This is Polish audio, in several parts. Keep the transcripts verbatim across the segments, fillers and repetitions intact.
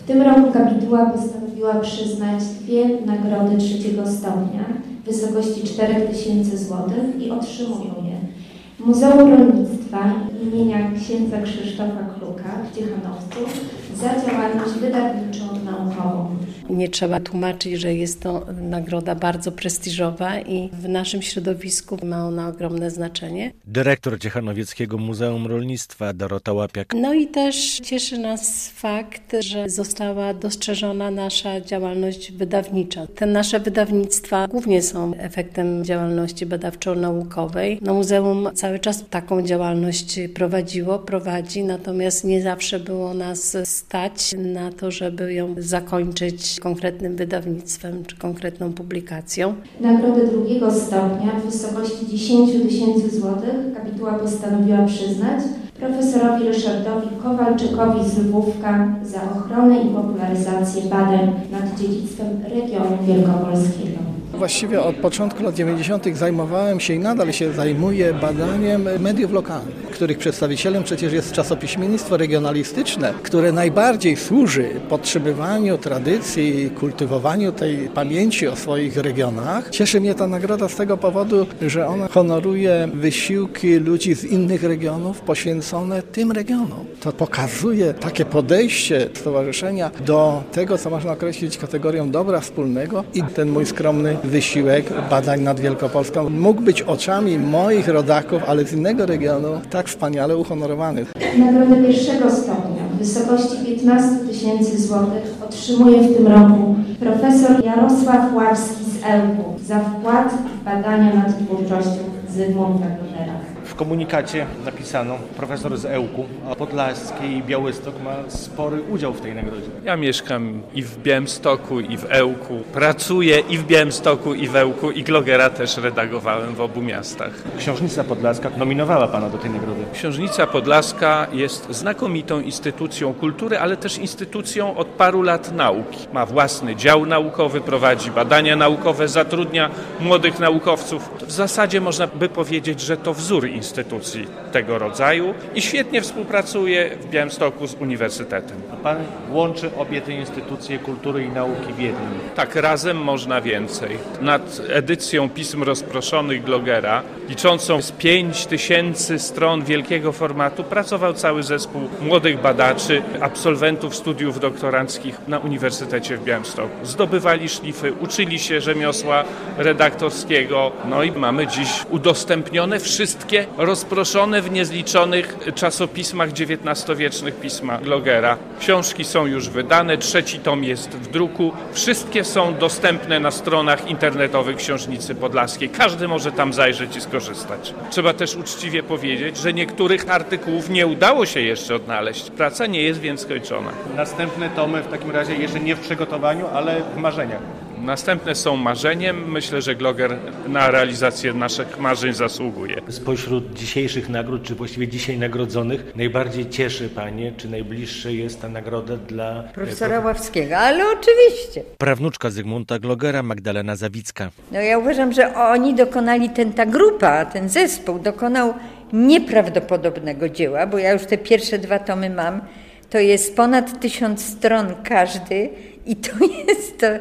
W tym roku kapituła postanowiła przyznać dwie nagrody trzeciego stopnia w wysokości cztery tysiące złotych i otrzymują je Muzeum Rolnictwa imienia księdza Krzysztofa Kluka w Ciechanowcu za działalność wydawniczo-naukową. Nie trzeba tłumaczyć, że jest to nagroda bardzo prestiżowa i w naszym środowisku ma ona ogromne znaczenie. Dyrektor Ciechanowieckiego Muzeum Rolnictwa Dorota Łapiak. No i też cieszy nas fakt, że została dostrzeżona nasza działalność wydawnicza. Te nasze wydawnictwa głównie są efektem działalności badawczo-naukowej. No, muzeum cały czas taką działalność prowadziło, prowadzi, natomiast nie zawsze było nas stać na to, żeby ją zakończyć konkretnym wydawnictwem czy konkretną publikacją. Nagrodę drugiego stopnia w wysokości dziesięć tysięcy złotych kapituła postanowiła przyznać profesorowi Ryszardowi Kowalczykowi z Lwówka za ochronę i popularyzację badań nad dziedzictwem regionu wielkopolskiego. Właściwie od początku lat dziewięćdziesiątych zajmowałem się i nadal się zajmuję badaniem mediów lokalnych, których przedstawicielem przecież jest czasopiśmiennictwo regionalistyczne, które najbardziej służy podtrzymywaniu tradycji, kultywowaniu tej pamięci o swoich regionach. Cieszy mnie ta nagroda z tego powodu, że ona honoruje wysiłki ludzi z innych regionów poświęcone tym regionom. To pokazuje takie podejście stowarzyszenia do tego, co można określić kategorią dobra wspólnego i ten mój skromny wysiłek badań nad Wielkopolską mógł być oczami moich rodaków, ale z innego regionu tak wspaniale uhonorowany. Nagrodę pierwszego stopnia w wysokości piętnaście tysięcy złotych otrzymuje w tym roku profesor Jarosław Ławski z Ełku za wkład w badania nad twórczością Zygmunta Glogera. W komunikacie napisano, profesor z Ełku, a Podlaskie i Białystok ma spory udział w tej nagrodzie. Ja mieszkam i w Białymstoku, i w Ełku. Pracuję i w Białymstoku, i w Ełku, i Glogera też redagowałem w obu miastach. Książnica Podlaska nominowała pana do tej nagrody. Książnica Podlaska jest znakomitą instytucją kultury, ale też instytucją od paru lat nauki. Ma własny dział naukowy, prowadzi badania naukowe, zatrudnia młodych naukowców. W zasadzie można by powiedzieć, że to wzór instytucji tego rodzaju i świetnie współpracuje w Białymstoku z Uniwersytetem. A pan łączy obie te instytucje kultury i nauki w jednym. Tak, razem można więcej. Nad edycją pism rozproszonych Glogera, liczącą z pięć tysięcy stron wielkiego formatu, pracował cały zespół młodych badaczy, absolwentów studiów doktoranckich na Uniwersytecie w Białymstoku. Zdobywali szlify, uczyli się rzemiosła redaktorskiego, no i mamy dziś udostępnione wszystkie rozproszone w niezliczonych czasopismach dziewiętnastowiecznych pisma Glogera. Książki są już wydane, trzeci tom jest w druku. Wszystkie są dostępne na stronach internetowych Książnicy Podlaskiej. Każdy może tam zajrzeć i skorzystać. Trzeba też uczciwie powiedzieć, że niektórych artykułów nie udało się jeszcze odnaleźć. Praca nie jest więc skończona. Następne tomy w takim razie jeszcze nie w przygotowaniu, ale w marzeniach. Następne są marzeniem. Myślę, że Gloger na realizację naszych marzeń zasługuje. Spośród dzisiejszych nagród, czy właściwie dzisiaj nagrodzonych, najbardziej cieszy panie, czy najbliższe jest ta nagroda dla profesora Ławskiego, ale oczywiście. Prawnuczka Zygmunta Glogera, Magdalena Zawicka. No ja uważam, że oni dokonali, ten, ta grupa, ten zespół dokonał nieprawdopodobnego dzieła, bo ja już te pierwsze dwa tomy mam. To jest ponad tysiąc stron każdy i to jest, to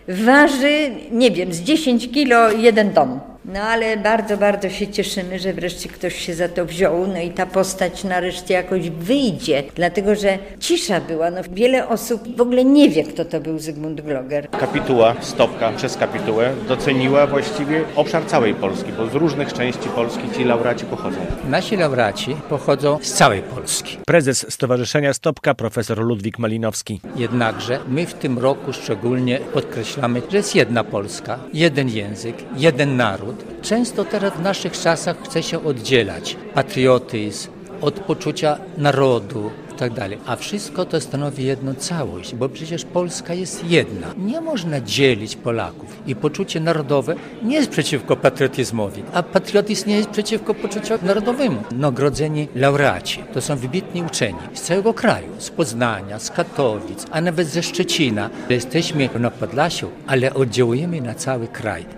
waży, nie wiem, z dziesięć kilo jeden tom. No ale bardzo, bardzo się cieszymy, że wreszcie ktoś się za to wziął, no i ta postać nareszcie jakoś wyjdzie, dlatego że cisza była, no wiele osób w ogóle nie wie, kto to był Zygmunt Gloger. Kapituła, stopka przez kapitułę doceniła właściwie obszar całej Polski, bo z różnych części Polski ci laureaci pochodzą. Nasi laureaci pochodzą z całej Polski. Prezes Stowarzyszenia Stopka, profesor Ludwik Malinowski. Jednakże my w tym roku szczególnie podkreślamy, że jest jedna Polska, jeden język, jeden naród. Często teraz w naszych czasach chce się oddzielać patriotyzm od poczucia narodu i tak dalej. A wszystko to stanowi jedną całość, bo przecież Polska jest jedna. Nie można dzielić Polaków i poczucie narodowe nie jest przeciwko patriotyzmowi, a patriotyzm nie jest przeciwko poczuciu narodowemu. Nagrodzeni laureaci to są wybitni uczeni z całego kraju, z Poznania, z Katowic, a nawet ze Szczecina. Jesteśmy na Podlasiu, ale oddziałujemy na cały kraj.